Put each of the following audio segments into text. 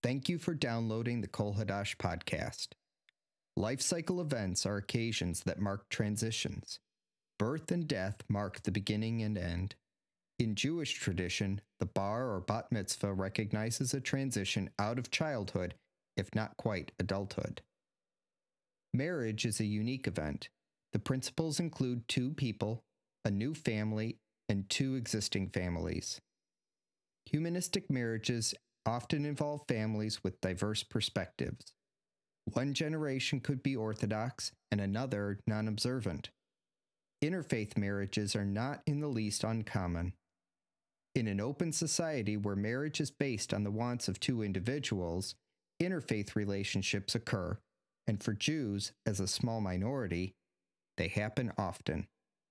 Thank you for downloading the Kol Hadash podcast. Life cycle events are occasions that mark transitions. Birth and death mark the beginning and end. In Jewish tradition, the bar or bat mitzvah recognizes a transition out of childhood, if not quite adulthood. Marriage is a unique event. The principles include two people, a new family, and two existing families. Humanistic marriages often involve families with diverse perspectives. One generation could be Orthodox and another non-observant. Interfaith marriages are not in the least uncommon. In an open society where marriage is based on the wants of two individuals, interfaith relationships occur, and for Jews, as a small minority, they happen often.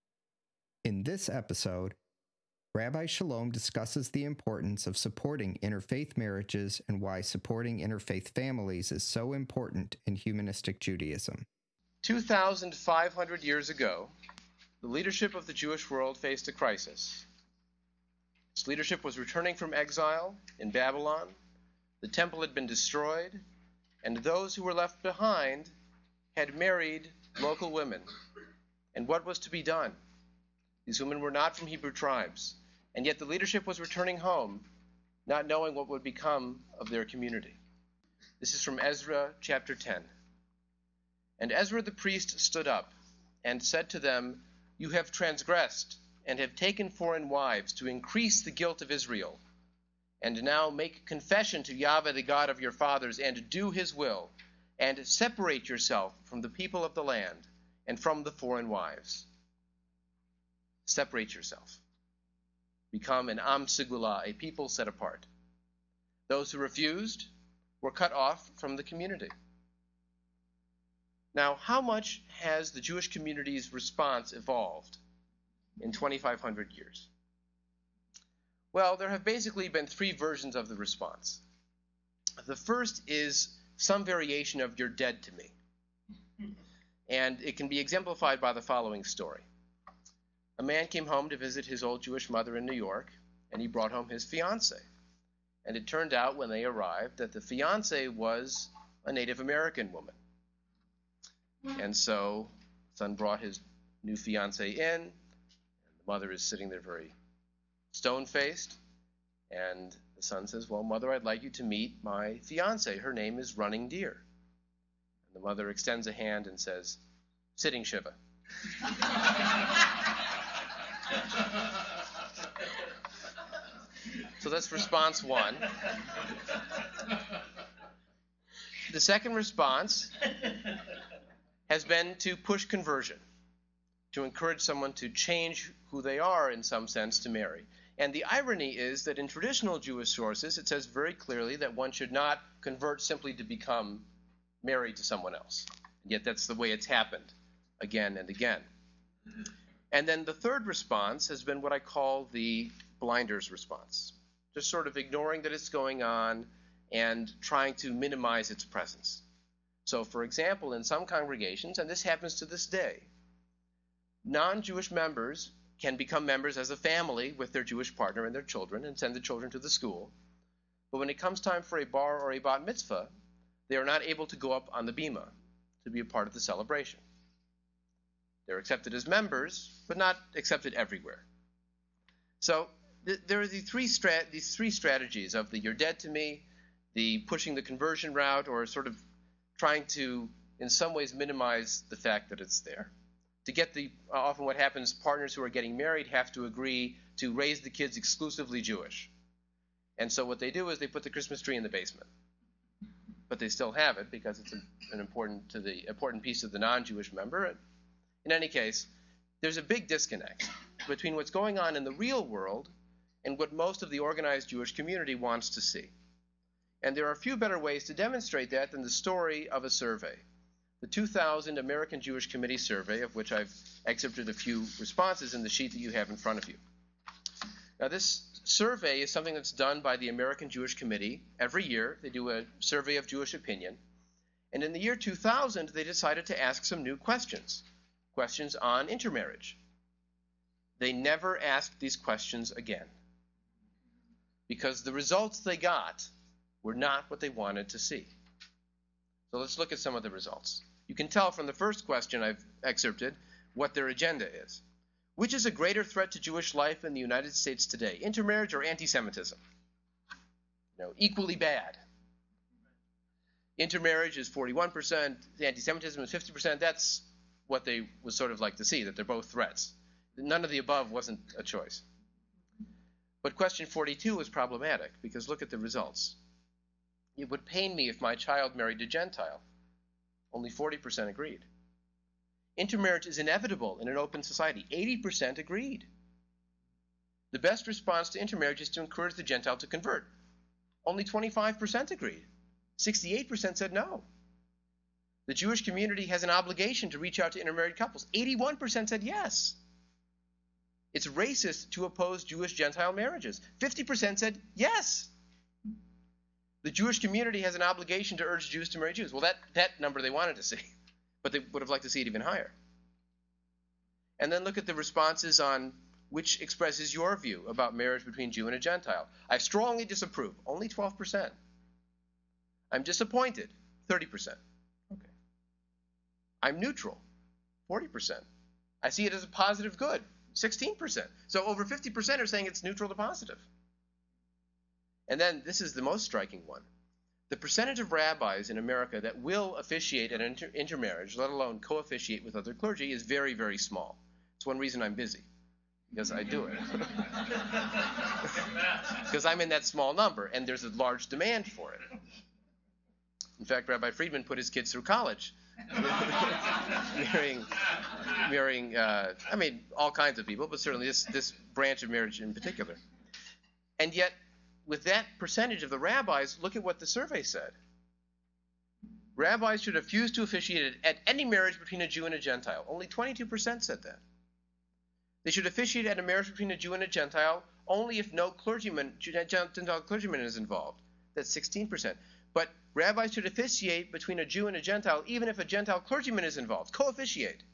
In this episode, Rabbi Shalom discusses the importance of supporting interfaith marriages and why supporting interfaith families is so important in humanistic Judaism. 2,500 years ago, the leadership of the Jewish world faced a crisis. Its leadership was returning from exile in Babylon, the temple had been destroyed, and those who were left behind had married local women. And what was to be done? These women were not from Hebrew tribes, and yet the leadership was returning home, not knowing what would become of their community. This is from Ezra chapter 10. And Ezra the priest stood up and said to them, "You have transgressed and have taken foreign wives to increase the guilt of Israel. And now make confession to Yahweh the God of your fathers and do his will, and separate yourself from the people of the land and from the foreign wives." Separate yourself. Become an Am Segula, a people set apart. Those who refused were cut off from the community. Now, how much has the Jewish community's response evolved in 2,500 years? Well, there have basically been three versions of the response. The first is some variation of "you're dead to me." And it can be exemplified by the following story. A man came home to visit his old Jewish mother in New York, and he brought home his fiancée. And it turned out when they arrived that the fiancée was a Native American woman. And so the son brought his new fiancée in, and the mother is sitting there very stone-faced, and the son says, "Well, mother, I'd like you to meet my fiancée. Her name is Running Deer." And the mother extends a hand and says, "Sitting Shiva." So that's response one. The second response has been to push conversion, to encourage someone to change who they are in some sense to marry. And the irony is that in traditional Jewish sources, it says very clearly that one should not convert simply to become married to someone else. And yet that's the way it's happened again and again. And then the third response has been what I call the blinders response, just sort of ignoring that it's going on and trying to minimize its presence. So, for example, in some congregations, and this happens to this day, non-Jewish members can become members as a family with their Jewish partner and their children and send the children to the school. But when it comes time for a bar or a bat mitzvah, they are not able to go up on the bima to be a part of the celebration. They're accepted as members, but not accepted everywhere. So there are these three strategies of the "you're dead to me," the pushing the conversion route, or sort of trying to, in some ways, minimize the fact that it's there. To get often what happens, partners who are getting married have to agree to raise the kids exclusively Jewish. And so what they do is they put the Christmas tree in the basement. But they still have it because it's an important piece of the non-Jewish member. In any case, there's a big disconnect between what's going on in the real world and what most of the organized Jewish community wants to see. And there are few better ways to demonstrate that than the story of a survey. The 2000 American Jewish Committee survey, of which I've excerpted a few responses in the sheet that you have in front of you. Now, this survey is something that's done by the American Jewish Committee every year. They do a survey of Jewish opinion. And in the year 2000, they decided to ask some new questions on intermarriage. They never asked these questions again, because the results they got were not what they wanted to see. So let's look at some of the results. You can tell from the first question I've excerpted what their agenda is. Which is a greater threat to Jewish life in the United States today, intermarriage or anti-Semitism? Equally bad. Intermarriage is 41%, anti-Semitism is 50%. That's what they would sort of like to see, that they're both threats. None of the above wasn't a choice. But question 42 is problematic, because look at the results. It would pain me if my child married a Gentile. Only 40% agreed. Intermarriage is inevitable in an open society. 80% agreed. The best response to intermarriage is to encourage the Gentile to convert. Only 25% agreed. 68% said no. The Jewish community has an obligation to reach out to intermarried couples. 81% said yes. It's racist to oppose Jewish-Gentile marriages. 50% said yes. The Jewish community has an obligation to urge Jews to marry Jews. Well, that number they wanted to see, but they would have liked to see it even higher. And then look at the responses on which expresses your view about marriage between Jew and a Gentile. I strongly disapprove, only 12%. I'm disappointed, 30%. Okay. I'm neutral, 40%. I see it as a positive good, 16%. So over 50% are saying it's neutral to positive. And then this is the most striking one. The percentage of rabbis in America that will officiate an intermarriage, let alone co-officiate with other clergy, is very, very small. It's one reason I'm busy, because I do it. Because I'm in that small number, and there's a large demand for it. In fact, Rabbi Friedman put his kids through college, marrying all kinds of people, but certainly this branch of marriage in particular. And yet, with that percentage of the rabbis, look at what the survey said. Rabbis should refuse to officiate at any marriage between a Jew and a Gentile. Only 22% said that. They should officiate at a marriage between a Jew and a Gentile only if no Gentile clergyman is involved. That's 16%. But rabbis should officiate between a Jew and a Gentile even if a Gentile clergyman is involved. Co-officiate.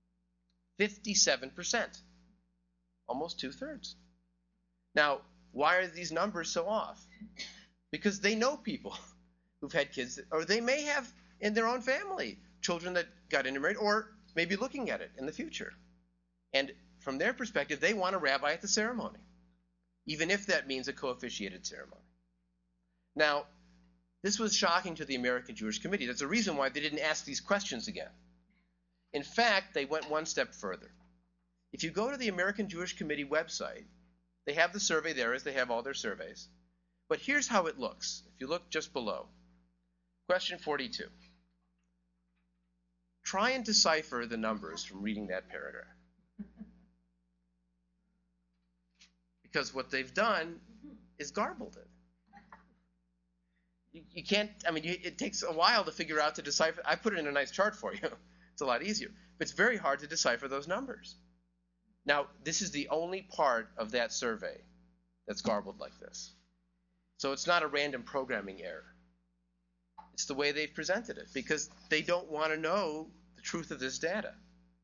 57%. Almost two-thirds. Now, why are these numbers so off? Because they know people who've had kids, or they may have in their own family children that got intermarried, or maybe looking at it in the future. And from their perspective, they want a rabbi at the ceremony, even if that means a co-officiated ceremony. Now, this was shocking to the American Jewish Committee. That's the reason why they didn't ask these questions again. In fact, they went one step further. If you go to the American Jewish Committee website, they have the survey there, as they have all their surveys. But here's how it looks. If you look just below. Question 42. Try and decipher the numbers from reading that paragraph. Because what they've done is garbled it. You can't, it takes a while to figure out to decipher. I put it in a nice chart for you. It's a lot easier. But it's very hard to decipher those numbers. Now, this is the only part of that survey that's garbled like this. So it's not a random programming error. It's the way they've presented it, because they don't want to know the truth of this data.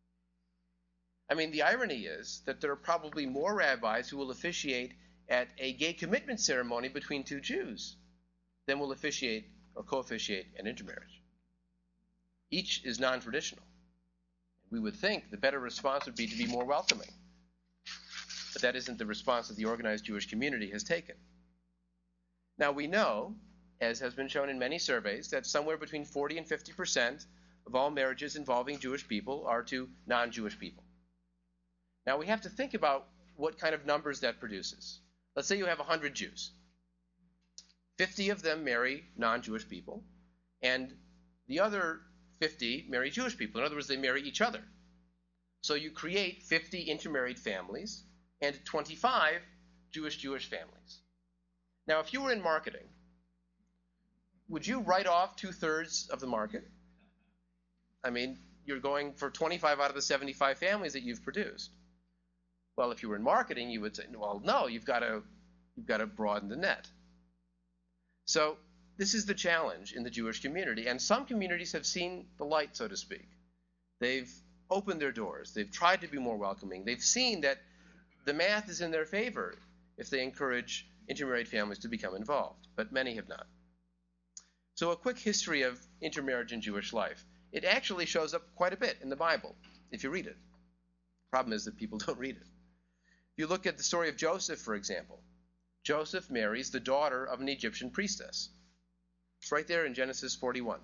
The irony is that there are probably more rabbis who will officiate at a gay commitment ceremony between two Jews than will officiate or co-officiate an intermarriage. Each is non-traditional. We would think the better response would be to be more welcoming. But that isn't the response that the organized Jewish community has taken. Now we know, as has been shown in many surveys, that somewhere between 40 and 50% of all marriages involving Jewish people are to non-Jewish people. Now we have to think about what kind of numbers that produces. Let's say you have 100 Jews. 50 of them marry non-Jewish people, and the other 50 marry Jewish people. In other words, they marry each other. So you create 50 intermarried families and 25 Jewish families. Now, if you were in marketing, would you write off 2/3 of the market? You're going for 25 out of the 75 families that you've produced. Well, if you were in marketing, you would say, well, no, you've got to broaden the net. So this is the challenge in the Jewish community, and some communities have seen the light, so to speak. They've opened their doors. They've tried to be more welcoming. They've seen that the math is in their favor if they encourage intermarried families to become involved, but many have not. So a quick history of intermarriage in Jewish life. It actually shows up quite a bit in the Bible, if you read it. Problem is that people don't read it. If you look at the story of Joseph, for example, Joseph marries the daughter of an Egyptian priestess. It's right there in Genesis 41.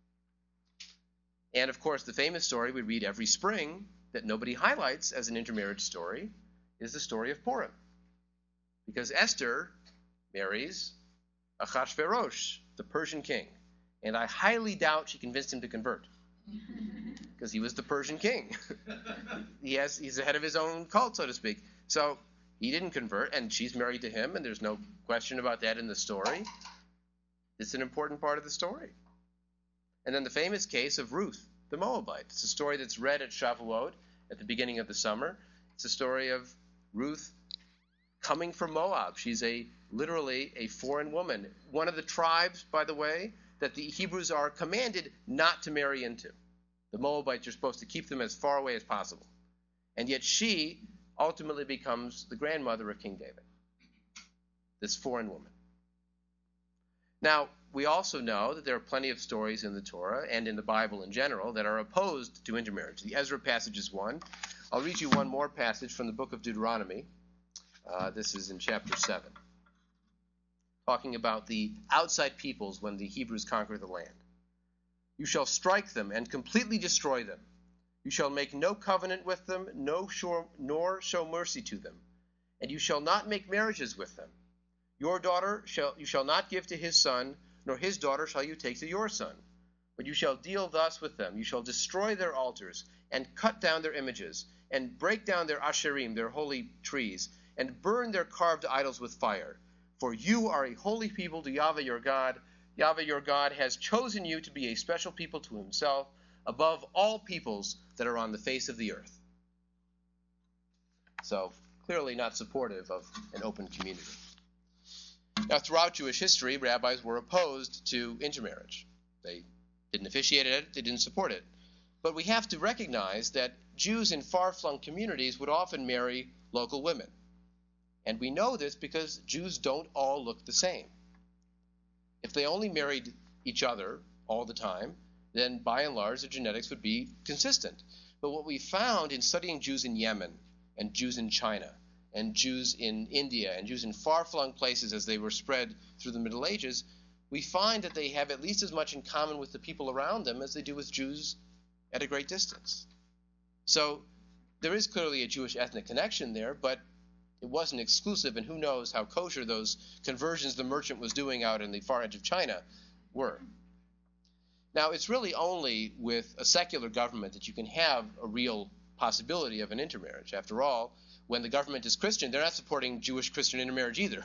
And of course, the famous story we read every spring that nobody highlights as an intermarriage story is the story of Purim. Because Esther marries Ahasuerus, the Persian king. And I highly doubt she convinced him to convert. Because he was the Persian king. He's the head of his own cult, so to speak. So he didn't convert, and she's married to him, and there's no question about that in the story. It's an important part of the story. And then the famous case of Ruth, the Moabite. It's a story that's read at Shavuot at the beginning of the summer. It's a story of Ruth coming from Moab. She's literally a foreign woman. One of the tribes, by the way, that the Hebrews are commanded not to marry into. The Moabites are supposed to keep them as far away as possible. And yet she ultimately becomes the grandmother of King David, this foreign woman. Now, we also know that there are plenty of stories in the Torah and in the Bible in general that are opposed to intermarriage. The Ezra passage is one. I'll read you one more passage from the book of Deuteronomy. This is in chapter 7, talking about the outside peoples when the Hebrews conquer the land. You shall strike them and completely destroy them. You shall make no covenant with them, nor show mercy to them. And you shall not make marriages with them. Your daughter you shall not give to his son, nor his daughter shall you take to your son. But you shall deal thus with them. You shall destroy their altars, and cut down their images, and break down their asherim, their holy trees, and burn their carved idols with fire. For you are a holy people to Yahweh your God. Yahweh your God has chosen you to be a special people to himself, above all peoples that are on the face of the earth. So, clearly not supportive of an open community. Now, throughout Jewish history, rabbis were opposed to intermarriage. They didn't officiate it, they didn't support it. But we have to recognize that Jews in far-flung communities would often marry local women. And we know this because Jews don't all look the same. If they only married each other all the time, then by and large the genetics would be consistent. But what we found in studying Jews in Yemen and Jews in China and Jews in India and Jews in far-flung places as they were spread through the Middle Ages, we find that they have at least as much in common with the people around them as they do with Jews at a great distance. So there is clearly a Jewish ethnic connection there, but it wasn't exclusive, and who knows how kosher those conversions the merchant was doing out in the far edge of China were. Now, it's really only with a secular government that you can have a real possibility of an intermarriage. After all, when the government is Christian, they're not supporting Jewish-Christian intermarriage either,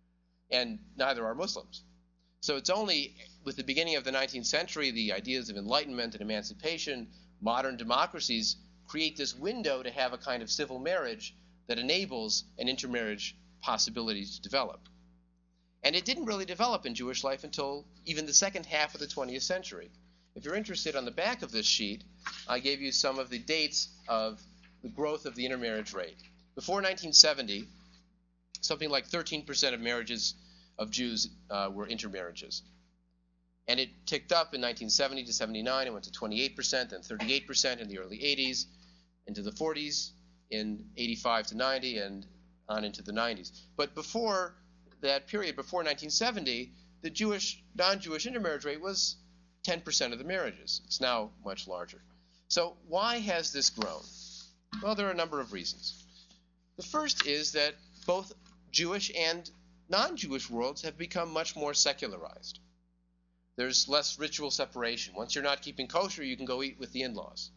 and neither are Muslims. So it's only with the beginning of the 19th century, the ideas of enlightenment and emancipation, modern democracies create this window to have a kind of civil marriage that enables an intermarriage possibility to develop. And it didn't really develop in Jewish life until even the second half of the 20th century. If you're interested, on the back of this sheet, I gave you some of the dates of the growth of the intermarriage rate. Before 1970, something like 13% of marriages of Jews were intermarriages. And it ticked up in 1970 to 79. It went to 28%, then 38% in the early 80s, into the 40s, in 85 to 90, and on into the 90s. But before that period, before 1970, the non-Jewish intermarriage rate was 10% of the marriages. It's now much larger. So why has this grown? Well, there are a number of reasons. The first is that both Jewish and non-Jewish worlds have become much more secularized. There's less ritual separation. Once you're not keeping kosher, you can go eat with the in-laws.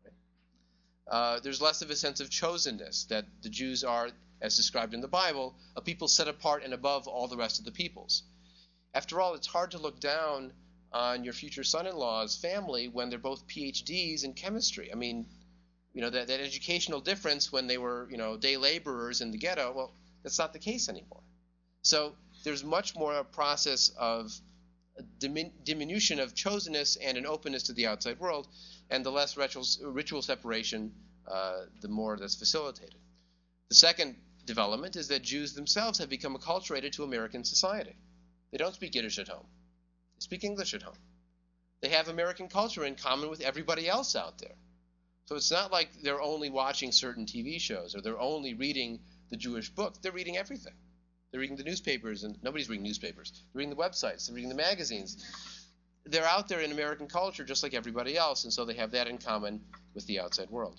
There's less of a sense of chosenness, that the Jews are, as described in the Bible, a people set apart and above all the rest of the peoples. After all, it's hard to look down on your future son-in-law's family when they're both PhDs in chemistry. I mean, that educational difference when they were, day laborers in the ghetto, well, that's not the case anymore. So there's much more a process of diminution of chosenness and an openness to the outside world, and the less ritual separation, the more that's facilitated. The second development is that Jews themselves have become acculturated to American society. They don't speak Yiddish at home. They speak English at home. They have American culture in common with everybody else out there. So it's not like they're only watching certain TV shows or they're only reading the Jewish book. They're reading everything. They're reading the newspapers, and nobody's reading newspapers. They're reading the websites. They're reading the magazines. They're out there in American culture just like everybody else, and so they have that in common with the outside world.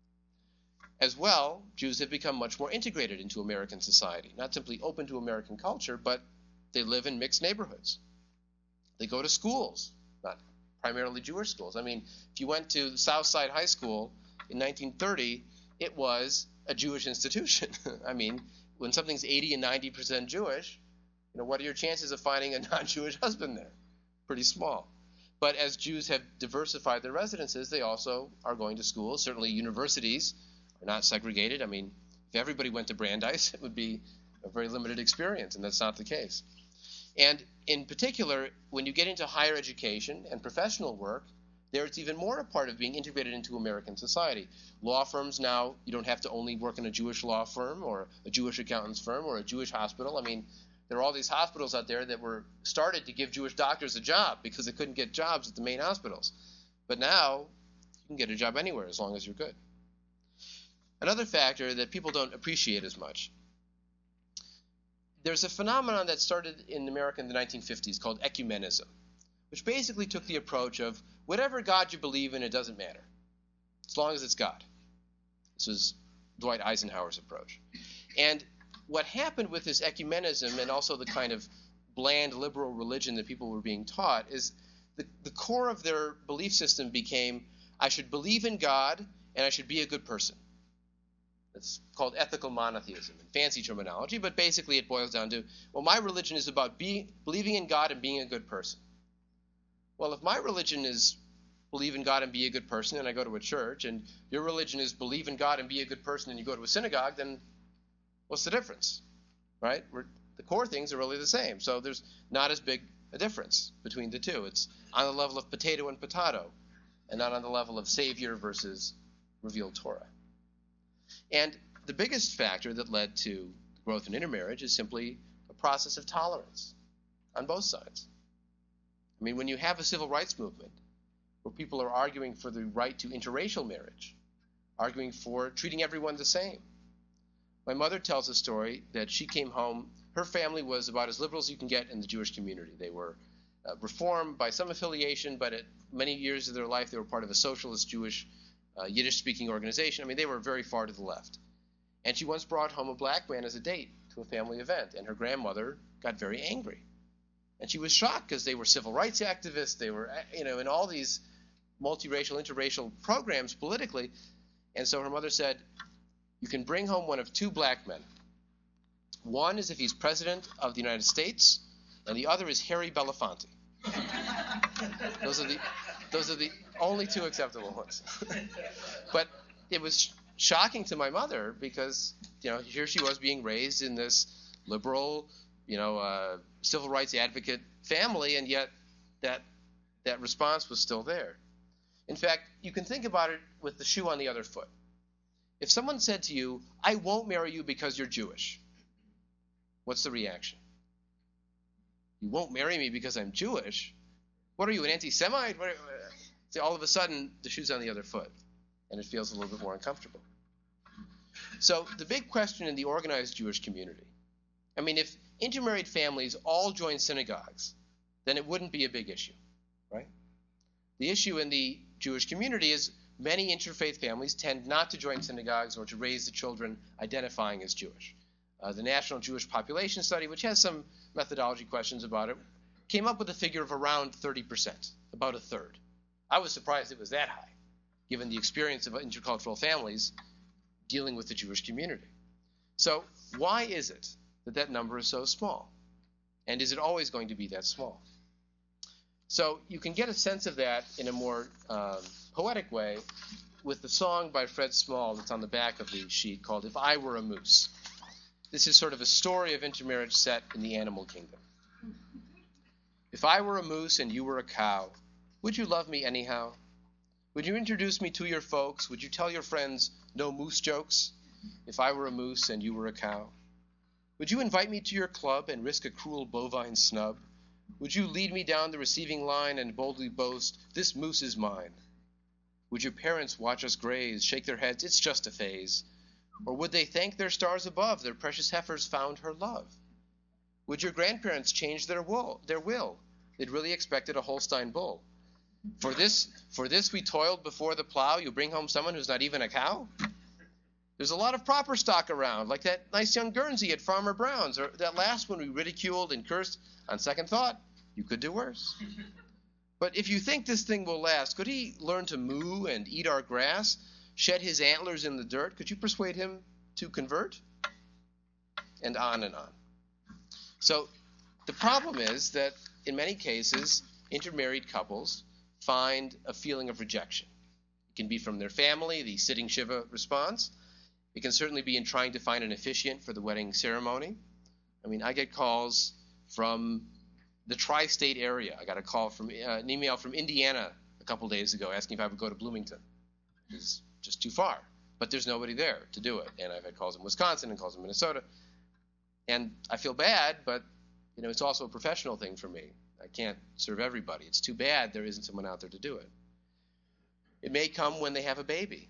As well, Jews have become much more integrated into American society, not simply open to American culture, but they live in mixed neighborhoods. They go to schools, not primarily Jewish schools. I mean, if you went to Southside High School in 1930, it was a Jewish institution. I mean, when something's 80 and 90% Jewish, what are your chances of finding a non-Jewish husband there? Pretty small. But as Jews have diversified their residences, they also are going to schools. Certainly universities are not segregated. I mean, if everybody went to Brandeis, it would be a very limited experience, and that's not the case. And in particular, when you get into higher education and professional work, there it's even more a part of being integrated into American society. Law firms now, you don't have to only work in a Jewish law firm or a Jewish accountant's firm or a Jewish hospital. I mean, there are all these hospitals out there that were started to give Jewish doctors a job because they couldn't get jobs at the main hospitals. But now you can get a job anywhere as long as you're good. Another factor that people don't appreciate as much, there's a phenomenon that started in America in the 1950s called ecumenism, which basically took the approach of whatever God you believe in, it doesn't matter, as long as it's God. This was Dwight Eisenhower's approach. And what happened with this ecumenism and also the kind of bland liberal religion that people were being taught is the core of their belief system became, I should believe in God and I should be a good person. It's called ethical monotheism in fancy terminology, but basically it boils down to, well, my religion is about believing in God and being a good person. Well, if my religion is believe in God and be a good person and I go to a church, and your religion is believe in God and be a good person and you go to a synagogue, then what's the difference, right? The core things are really the same. So there's not as big a difference between the two. It's on the level of potato and potato and not on the level of Savior versus revealed Torah. And the biggest factor that led to growth in intermarriage is simply a process of tolerance on both sides. I mean, when you have a civil rights movement where people are arguing for the right to interracial marriage, arguing for treating everyone the same. My mother tells a story that she came home. Her family was about as liberal as you can get in the Jewish community. They were reformed by some affiliation, but at many years of their life they were part of a socialist Jewish Yiddish-speaking organization. I mean, they were very far to the left. And she once brought home a black man as a date to a family event, and her grandmother got very angry. And she was shocked because they were civil rights activists. They were, in all these multiracial, interracial programs politically. And so her mother said, you can bring home one of two black men. One is if he's president of the United States, and the other is Harry Belafonte. Those are the only two acceptable ones. But it was shocking to my mother because, here she was being raised in this liberal, civil rights advocate family, and yet that response was still there. In fact, you can think about it with the shoe on the other foot. If someone said to you, I won't marry you because you're Jewish, what's the reaction? You won't marry me because I'm Jewish? What are you, an anti-Semite? See, all of a sudden, the shoe's on the other foot, and it feels a little bit more uncomfortable. So the big question in the organized Jewish community, I mean, if intermarried families all join synagogues, then it wouldn't be a big issue, right? The issue in the Jewish community is many interfaith families tend not to join synagogues or to raise the children identifying as Jewish. The National Jewish Population Study, which has some methodology questions about it, came up with a figure of around 30%, about a third. I was surprised it was that high, given the experience of intercultural families dealing with the Jewish community. So why is it that number is so small? And is it always going to be that small? So you can get a sense of that in a more poetic way with the song by Fred Small that's on the back of the sheet called If I Were a Moose. This is sort of a story of intermarriage set in the animal kingdom. If I were a moose and you were a cow, would you love me anyhow? Would you introduce me to your folks? Would you tell your friends no moose jokes? If I were a moose and you were a cow? Would you invite me to your club and risk a cruel bovine snub? Would you lead me down the receiving line and boldly boast, this moose is mine? Would your parents watch us graze, shake their heads, it's just a phase? Or would they thank their stars above, their precious heifers found her love? Would your grandparents change their will? They'd really expected a Holstein bull. For this we toiled before the plow. You bring home someone who's not even a cow? There's a lot of proper stock around, like that nice young Guernsey at Farmer Brown's, or that last one we ridiculed and cursed. On second thought, you could do worse. But if you think this thing will last, could he learn to moo and eat our grass, shed his antlers in the dirt? Could you persuade him to convert? And on and on. So the problem is that in many cases, intermarried couples find a feeling of rejection. It can be from their family, the sitting Shiva response. It can certainly be in trying to find an officiant for the wedding ceremony. I mean, I get calls from the tri-state area. I got a call from an email from Indiana a couple days ago asking if I would go to Bloomington. It's just too far. But there's nobody there to do it. And I've had calls in Wisconsin and calls in Minnesota. And I feel bad, but it's also a professional thing for me. I can't serve everybody. It's too bad there isn't someone out there to do it. It may come when they have a baby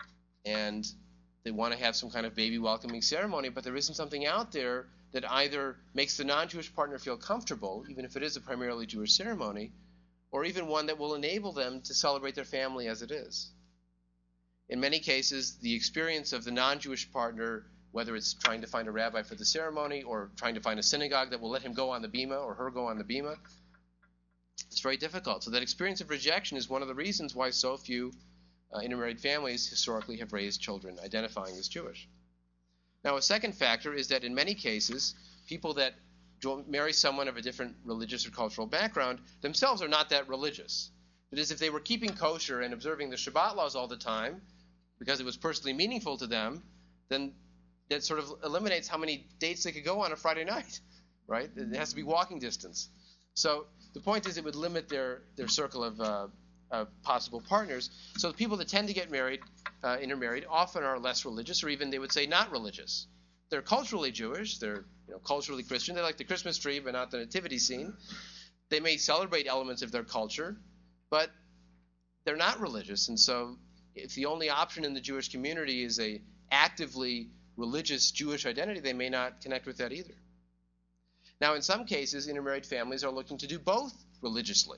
and they want to have some kind of baby welcoming ceremony, but there isn't something out there that either makes the non-Jewish partner feel comfortable, even if it is a primarily Jewish ceremony, or even one that will enable them to celebrate their family as it is. In many cases, the experience of the non-Jewish partner, whether it's trying to find a rabbi for the ceremony or trying to find a synagogue that will let him go on the bima or her go on the bima, it's very difficult. So that experience of rejection is one of the reasons why so few intermarried families historically have raised children identifying as Jewish. Now, a second factor is that in many cases, people that marry someone of a different religious or cultural background themselves are not that religious. That is, if they were keeping kosher and observing the Shabbat laws all the time because it was personally meaningful to them, then that sort of eliminates how many dates they could go on a Friday night, right? It has to be walking distance. So the point is it would limit their circle of possible partners. So the people that tend to get married, intermarried, often are less religious, or even they would say not religious. They're culturally Jewish. They're culturally Christian. They like the Christmas tree, but not the nativity scene. They may celebrate elements of their culture, but they're not religious. And so if the only option in the Jewish community is a actively religious Jewish identity, they may not connect with that either. Now, in some cases, intermarried families are looking to do both religiously.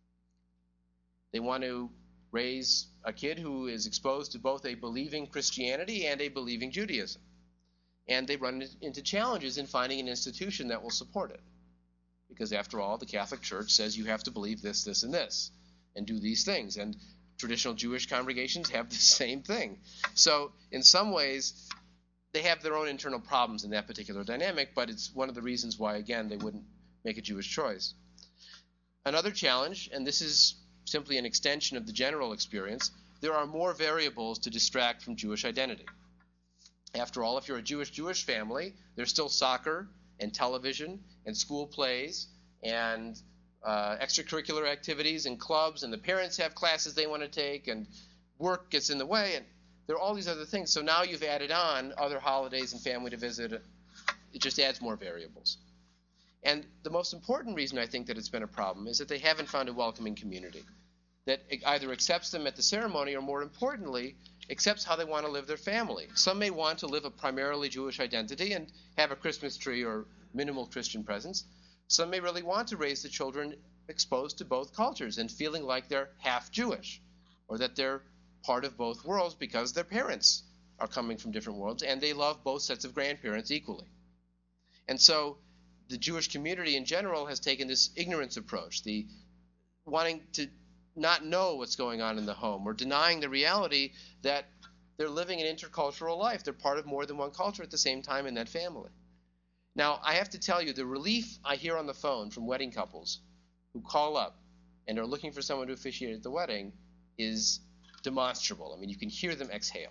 They want to raise a kid who is exposed to both a believing Christianity and a believing Judaism. And they run into challenges in finding an institution that will support it. Because after all, the Catholic Church says you have to believe this, this, and this, and do these things. And traditional Jewish congregations have the same thing. So in some ways, they have their own internal problems in that particular dynamic, but it's one of the reasons why, again, they wouldn't make a Jewish choice. Another challenge, and this is simply an extension of the general experience, there are more variables to distract from Jewish identity. After all, if you're a Jewish family, there's still soccer and television and school plays and extracurricular activities and clubs, and the parents have classes they want to take, and work gets in the way, and there are all these other things. So now you've added on other holidays and family to visit. It just adds more variables. And the most important reason I think that it's been a problem is that they haven't found a welcoming community that either accepts them at the ceremony or, more importantly, accepts how they want to live their family. Some may want to live a primarily Jewish identity and have a Christmas tree or minimal Christian presence. Some may really want to raise the children exposed to both cultures and feeling like they're half Jewish, or that they're part of both worlds because their parents are coming from different worlds and they love both sets of grandparents equally. And so the Jewish community in general has taken this ignorance approach, the wanting to not know what's going on in the home, or denying the reality that they're living an intercultural life. They're part of more than one culture at the same time in that family. Now, I have to tell you, the relief I hear on the phone from wedding couples who call up and are looking for someone to officiate at the wedding is demonstrable. I mean, you can hear them exhale.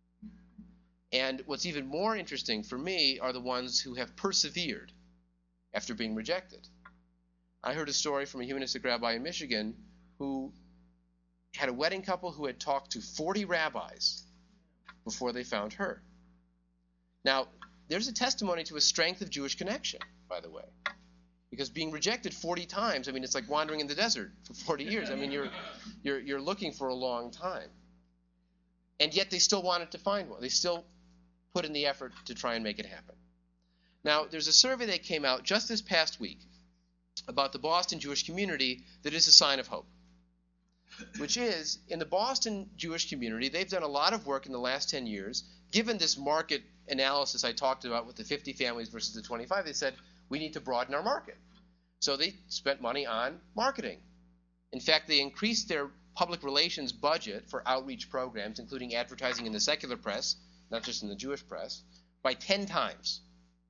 And what's even more interesting for me are the ones who have persevered after being rejected. I heard a story from a humanistic rabbi in Michigan who had a wedding couple who had talked to 40 rabbis before they found her. Now, there's a testimony to a strength of Jewish connection, by the way. Because being rejected 40 times, I mean, it's like wandering in the desert for 40 years. I mean, you're looking for a long time. And yet they still wanted to find one. They still put in the effort to try and make it happen. Now, there's a survey that came out just this past week about the Boston Jewish community that is a sign of hope, which is, in the Boston Jewish community, they've done a lot of work in the last 10 years. Given this market analysis I talked about with the 50 families versus the 25, they said, we need to broaden our market. So they spent money on marketing. In fact, they increased their public relations budget for outreach programs, including advertising in the secular press, not just in the Jewish press, by 10 times.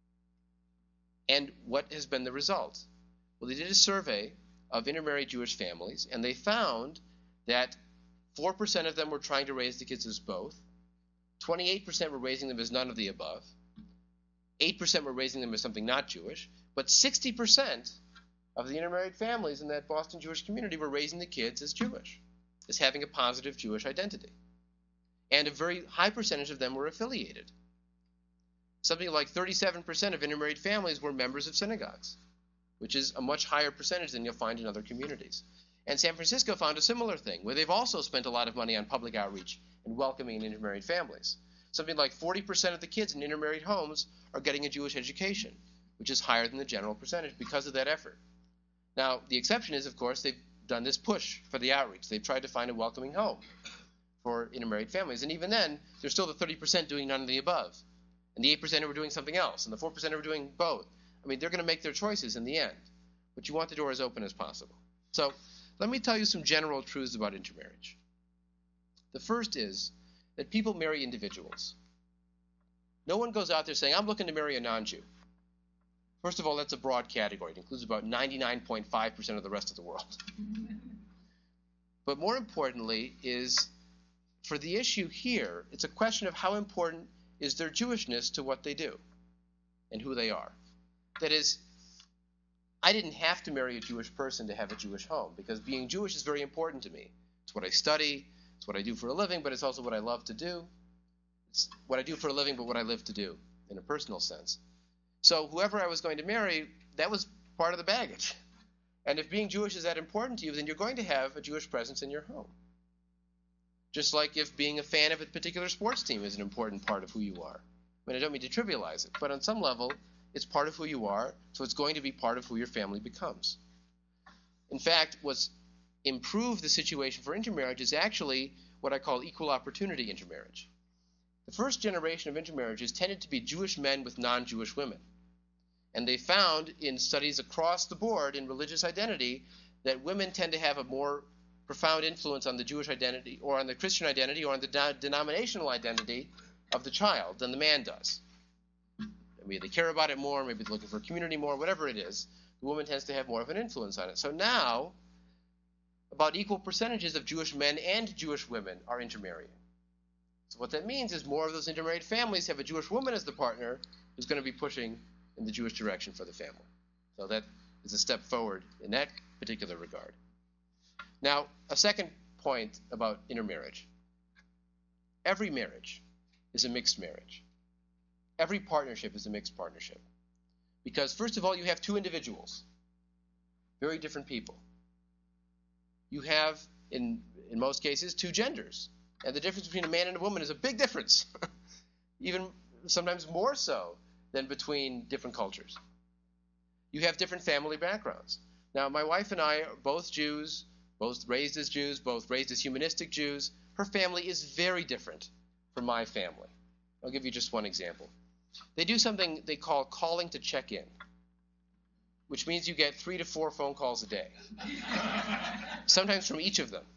And what has been the result? Well, they did a survey of intermarried Jewish families, and they found that 4% of them were trying to raise the kids as both, 28% were raising them as none of the above, 8% were raising them as something not Jewish, but 60% of the intermarried families in that Boston Jewish community were raising the kids as Jewish, as having a positive Jewish identity. And a very high percentage of them were affiliated. Something like 37% of intermarried families were members of synagogues, which is a much higher percentage than you'll find in other communities. And San Francisco found a similar thing, where they've also spent a lot of money on public outreach and welcoming intermarried families. Something like 40% of the kids in intermarried homes are getting a Jewish education, which is higher than the general percentage because of that effort. Now, the exception is, of course, they've done this push for the outreach. They've tried to find a welcoming home for intermarried families. And even then, there's still the 30% doing none of the above, and the 8% who are doing something else, and the 4% who are doing both. I mean, they're going to make their choices in the end, but you want the door as open as possible. So let me tell you some general truths about intermarriage. The first is that people marry individuals. No one goes out there saying, I'm looking to marry a non-Jew. First of all, that's a broad category. It includes about 99.5% of the rest of the world. But more importantly is, for the issue here, it's a question of how important is their Jewishness to what they do and who they are. That is, I didn't have to marry a Jewish person to have a Jewish home, because being Jewish is very important to me. It's what I study, it's what I do for a living, but it's also what I love to do. It's what I do for a living, but what I live to do in a personal sense. So whoever I was going to marry, that was part of the baggage. And if being Jewish is that important to you, then you're going to have a Jewish presence in your home. Just like if being a fan of a particular sports team is an important part of who you are. I mean, I don't mean to trivialize it, but on some level, it's part of who you are, so it's going to be part of who your family becomes. In fact, what's improved the situation for intermarriage is actually what I call equal opportunity intermarriage. The first generation of intermarriages tended to be Jewish men with non-Jewish women. And they found in studies across the board in religious identity that women tend to have a more profound influence on the Jewish identity or on the Christian identity or on the denominational identity of the child than the man does. Maybe they care about it more, maybe they're looking for a community more, whatever it is, the woman tends to have more of an influence on it. So now, about equal percentages of Jewish men and Jewish women are intermarrying. So what that means is more of those intermarried families have a Jewish woman as the partner who's going to be pushing in the Jewish direction for the family. So that is a step forward in that particular regard. Now, a second point about intermarriage. Every marriage is a mixed marriage. Every partnership is a mixed partnership. Because, first of all, you have two individuals, very different people. You have, in most cases, two genders. And the difference between a man and a woman is a big difference, even sometimes more so than between different cultures. You have different family backgrounds. Now, my wife and I are both Jews, both raised as Jews, both raised as humanistic Jews. Her family is very different from my family. I'll give you just one example. They do something they call calling to check in, which means you get 3 to 4 phone calls a day, sometimes from each of them.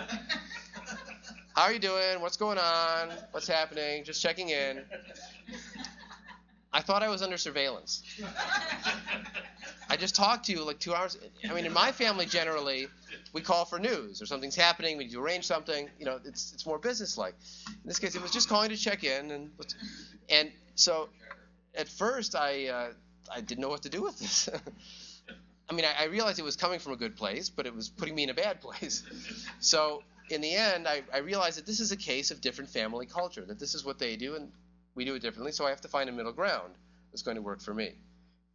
How are you doing? What's going on? What's happening? Just checking in. I thought I was under surveillance. I just talked to you like 2 hours. I mean, in my family, generally, we call for news or something's happening. We need to arrange something. You know, it's more businesslike. In this case, it was just calling to check in, and so at first I didn't know what to do with this. I mean, I realized it was coming from a good place, but it was putting me in a bad place. So in the end, I realized that this is a case of different family culture, that this is what they do and we do it differently, so I have to find a middle ground that's going to work for me.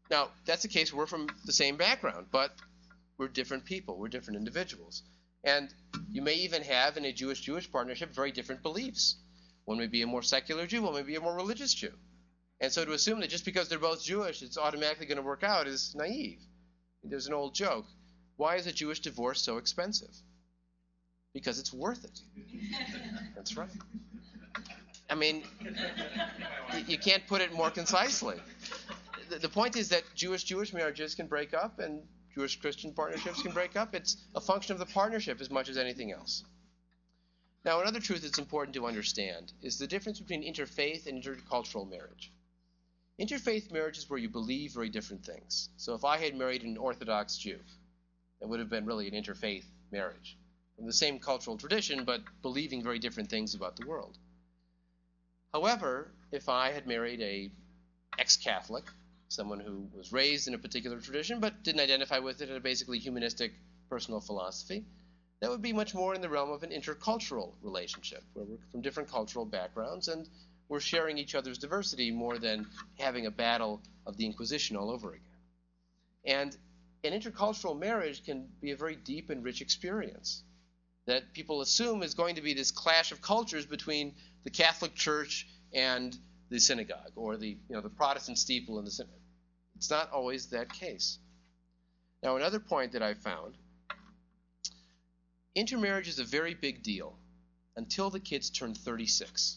Now, that's the case where we're from the same background, but we're different people. We're different individuals. And you may even have, in a Jewish-Jewish partnership, very different beliefs. One may be a more secular Jew, one may be a more religious Jew. And so to assume that just because they're both Jewish, it's automatically going to work out is naive. There's an old joke. Why is a Jewish divorce so expensive? Because it's worth it. That's right. I mean, you can't put it more concisely. The point is that Jewish marriages can break up and Jewish-Christian partnerships can break up. It's a function of the partnership as much as anything else. Now, another truth that's important to understand is the difference between interfaith and intercultural marriage. Interfaith marriage is where you believe very different things. So if I had married an Orthodox Jew, it would have been really an interfaith marriage. From the same cultural tradition, but believing very different things about the world. However, if I had married a ex-Catholic, someone who was raised in a particular tradition but didn't identify with it in a basically humanistic personal philosophy, that would be much more in the realm of an intercultural relationship, where we're from different cultural backgrounds and we're sharing each other's diversity more than having a battle of the Inquisition all over again. And an intercultural marriage can be a very deep and rich experience that people assume is going to be this clash of cultures between the Catholic Church and the synagogue, or the Protestant steeple and the synagogue. It's not always that case. Now, another point that I found, intermarriage is a very big deal until the kids turn 36.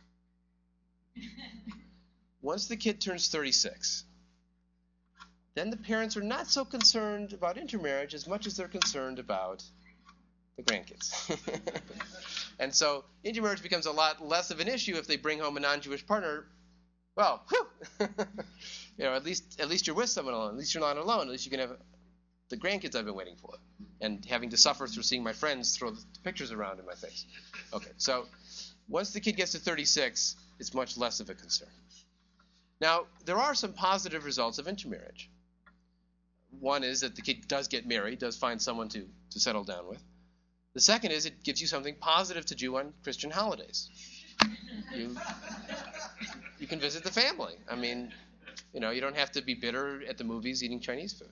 Once the kid turns 36, then the parents are not so concerned about intermarriage as much as they're concerned about the grandkids. And so intermarriage becomes a lot less of an issue if they bring home a non-Jewish partner. Well, whew! At least you're with someone alone. At least you're not alone. At least you can have the grandkids I've been waiting for, and having to suffer through seeing my friends throw the pictures around in my face. Okay, so once the kid gets to 36, it's much less of a concern. Now, there are some positive results of intermarriage. One is that the kid does get married, does find someone to settle down with. The second is it gives you something positive to do on Christian holidays. You can visit the family. I mean, you don't have to be bitter at the movies eating Chinese food.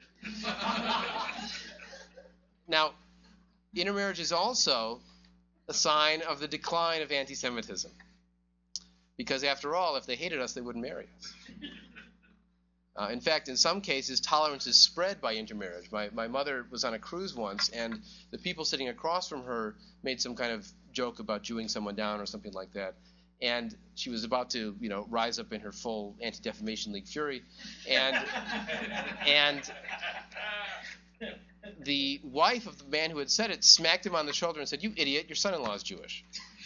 Now, intermarriage is also a sign of the decline of anti-Semitism. Because after all, if they hated us, they wouldn't marry us. In fact, in some cases, tolerance is spread by intermarriage. My mother was on a cruise once, and the people sitting across from her made some kind of joke about Jewing someone down or something like that. And she was about to, rise up in her full Anti-Defamation League fury. And the wife of the man who had said it smacked him on the shoulder and said, "You idiot, your son-in-law is Jewish."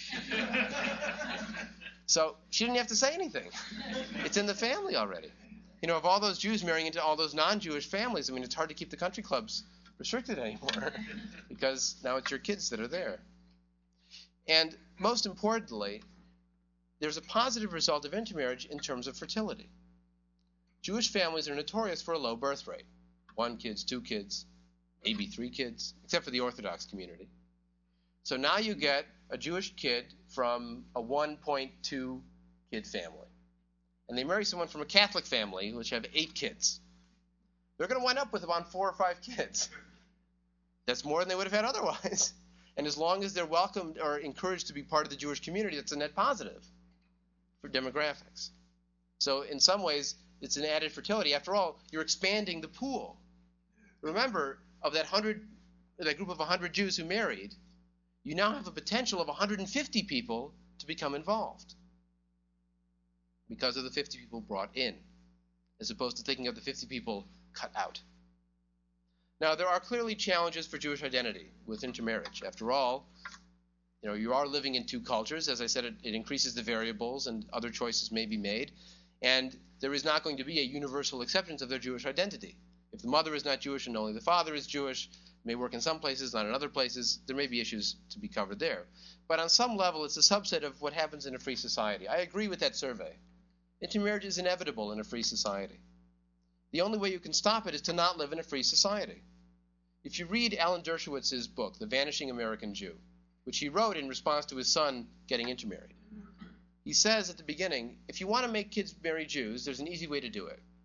So she didn't have to say anything. It's in the family already. Of all those Jews marrying into all those non-Jewish families, it's hard to keep the country clubs restricted anymore because now it's your kids that are there. And most importantly, there's a positive result of intermarriage in terms of fertility. Jewish families are notorious for a low birth rate. 1 kid, 2 kids, maybe 3 kids, except for the Orthodox community. So now you get a Jewish kid from a 1.2 kid family. And they marry someone from a Catholic family, which have 8 kids. They're going to wind up with about 4 or 5 kids. That's more than they would have had otherwise. And as long as they're welcomed or encouraged to be part of the Jewish community, that's a net positive for demographics. So in some ways, it's an added fertility. After all, you're expanding the pool. Remember, of that group of 100 Jews who married, you now have a potential of 150 people to become involved because of the 50 people brought in, as opposed to thinking of the 50 people cut out. Now, there are clearly challenges for Jewish identity with intermarriage. After all, you are living in 2 cultures. As I said, it increases the variables and other choices may be made. And there is not going to be a universal acceptance of their Jewish identity. If the mother is not Jewish and only the father is Jewish, it may work in some places, not in other places. There may be issues to be covered there. But on some level, it's a subset of what happens in a free society. I agree with that survey. Intermarriage is inevitable in a free society. The only way you can stop it is to not live in a free society. If you read Alan Dershowitz's book, The Vanishing American Jew, which he wrote in response to his son getting intermarried, he says at the beginning, if you want to make kids marry Jews, there's an easy way to do it. You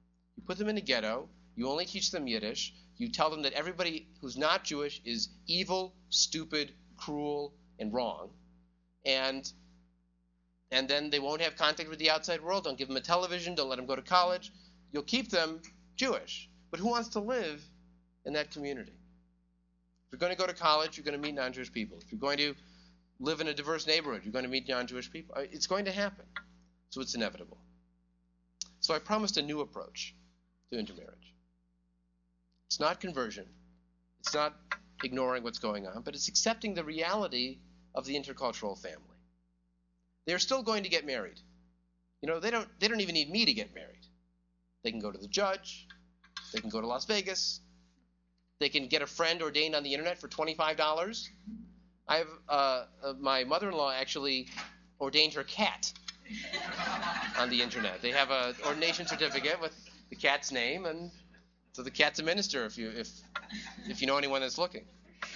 put them in a ghetto, you only teach them Yiddish, you tell them that everybody who's not Jewish is evil, stupid, cruel, and wrong, and then they won't have contact with the outside world. Don't give them a television, don't let them go to college. You'll keep them Jewish. But who wants to live in that community? If you're going to go to college, you're going to meet non-Jewish people. If you're going to live in a diverse neighborhood, you're going to meet non-Jewish people. It's going to happen. So it's inevitable. So I promised a new approach to intermarriage. It's not conversion. It's not ignoring what's going on, but it's accepting the reality of the intercultural family. They're still going to get married. You know, they don't even need me to get married. They can go to the judge. They can go to Las Vegas. They can get a friend ordained on the internet for $25. I have my mother-in-law actually ordained her cat on the internet. They have an ordination certificate with the cat's name, and so the cat's a minister if you know anyone that's looking.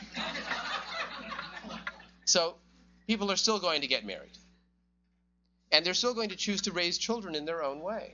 So people are still going to get married. And they're still going to choose to raise children in their own way.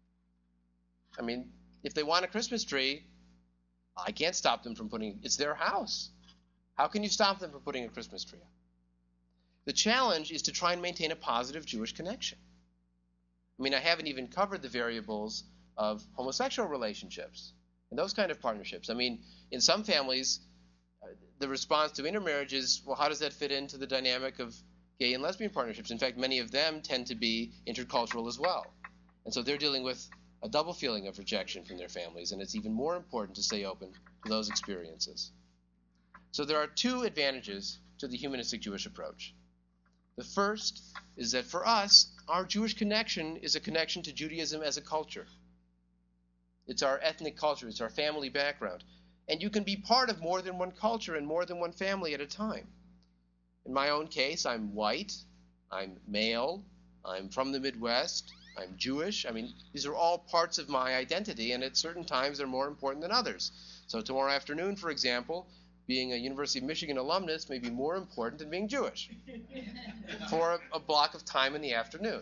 I mean, if they want a Christmas tree, I can't stop them from it's their house. How can you stop them from putting a Christmas tree up? The challenge is to try and maintain a positive Jewish connection. I mean, I haven't even covered the variables of homosexual relationships and those kind of partnerships. I mean, in some families, the response to intermarriage is, well, how does that fit into the dynamic of gay and lesbian partnerships? In fact, many of them tend to be intercultural as well. And so they're dealing with a double feeling of rejection from their families, and it's even more important to stay open to those experiences. So there are two advantages to the humanistic Jewish approach. The first is that for us, our Jewish connection is a connection to Judaism as a culture. It's our ethnic culture. It's our family background. And you can be part of more than one culture and more than one family at a time. In my own case, I'm white, I'm male, I'm from the Midwest, I'm Jewish. I mean, these are all parts of my identity, and at certain times they're more important than others. So tomorrow afternoon, for example, being a University of Michigan alumnus may be more important than being Jewish for a block of time in the afternoon.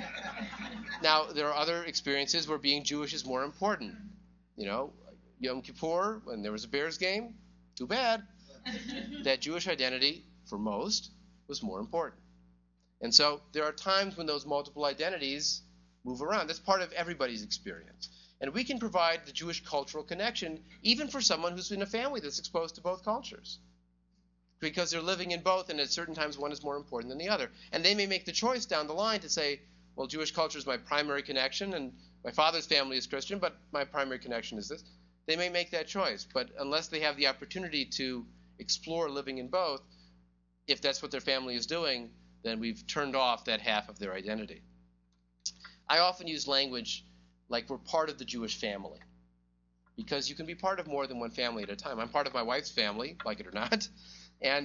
Now, there are other experiences where being Jewish is more important. You know, Yom Kippur, when there was a Bears game, too bad. That Jewish identity, for most, was more important. And so there are times when those multiple identities move around. That's part of everybody's experience. And we can provide the Jewish cultural connection even for someone who's in a family that's exposed to both cultures, because they're living in both, and at certain times one is more important than the other. And they may make the choice down the line to say, well, Jewish culture is my primary connection, and my father's family is Christian, but my primary connection is this. They may make that choice, but unless they have the opportunity to explore living in both, if that's what their family is doing, then we've turned off that half of their identity. I often use language like we're part of the Jewish family, because you can be part of more than one family at a time. I'm part of my wife's family, like it or not, and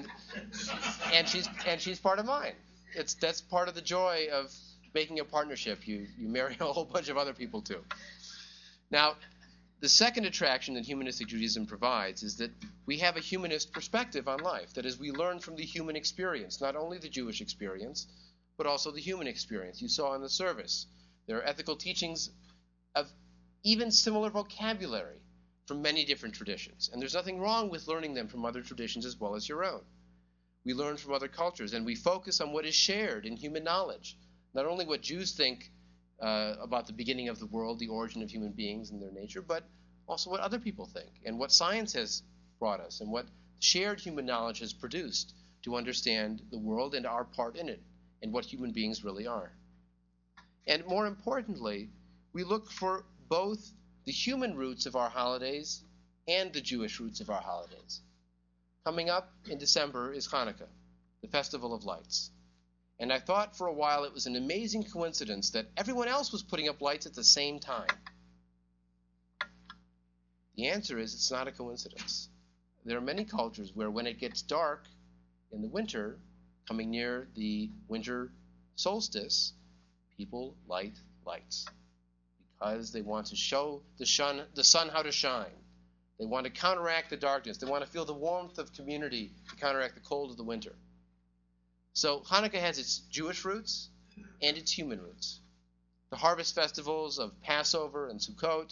she's part of mine. That's part of the joy of making a partnership. You marry a whole bunch of other people too. Now, the second attraction that humanistic Judaism provides is that we have a humanist perspective on life. That is, we learn from the human experience, not only the Jewish experience, but also the human experience. You saw in the service, there are ethical teachings of even similar vocabulary from many different traditions. And there's nothing wrong with learning them from other traditions as well as your own. We learn from other cultures, and we focus on what is shared in human knowledge. Not only what Jews think about the beginning of the world, the origin of human beings and their nature, but also what other people think, and what science has brought us, and what shared human knowledge has produced to understand the world and our part in it, and what human beings really are. And more importantly, we look for both the human roots of our holidays and the Jewish roots of our holidays. Coming up in December is Hanukkah, the Festival of Lights. And I thought for a while it was an amazing coincidence that everyone else was putting up lights at the same time. The answer is it's not a coincidence. There are many cultures where when it gets dark in the winter, coming near the winter solstice, people light lights because they want to show the sun how to shine. They want to counteract the darkness. They want to feel the warmth of community to counteract the cold of the winter. So Hanukkah has its Jewish roots and its human roots. The harvest festivals of Passover and Sukkot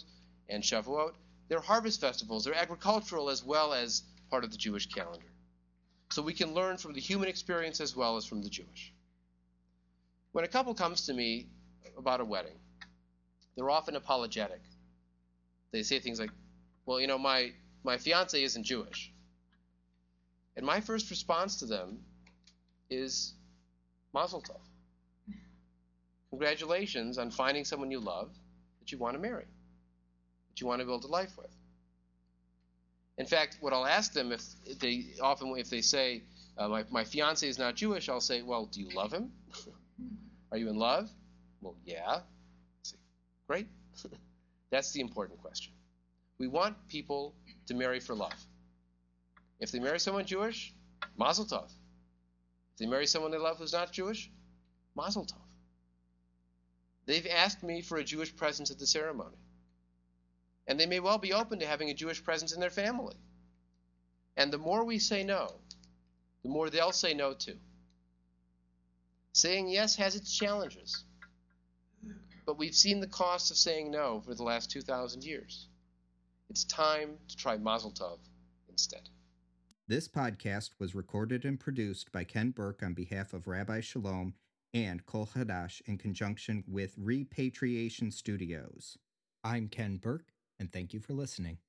and Shavuot, they're harvest festivals. They're agricultural as well as part of the Jewish calendar. So we can learn from the human experience as well as from the Jewish. When a couple comes to me about a wedding, they're often apologetic. They say things like, well, you know, my fiance isn't Jewish. And my first response to them is Mazel Tov. Congratulations on finding someone you love that you want to marry, that you want to build a life with. In fact, what I'll ask them if they say, my fiance is not Jewish, I'll say, well, do you love him? Are you in love? Well, yeah. I say, great. That's the important question. We want people to marry for love. If they marry someone Jewish, Mazel Tov. If they marry someone they love who's not Jewish, Mazel Tov. They've asked me for a Jewish presence at the ceremony. And they may well be open to having a Jewish presence in their family. And the more we say no, the more they'll say no too. Saying yes has its challenges. But we've seen the cost of saying no for the last 2,000 years. It's time to try Mazel Tov instead. This podcast was recorded and produced by Ken Burke on behalf of Rabbi Shalom and Kol Hadash in conjunction with Repatriation Studios. I'm Ken Burke, and thank you for listening.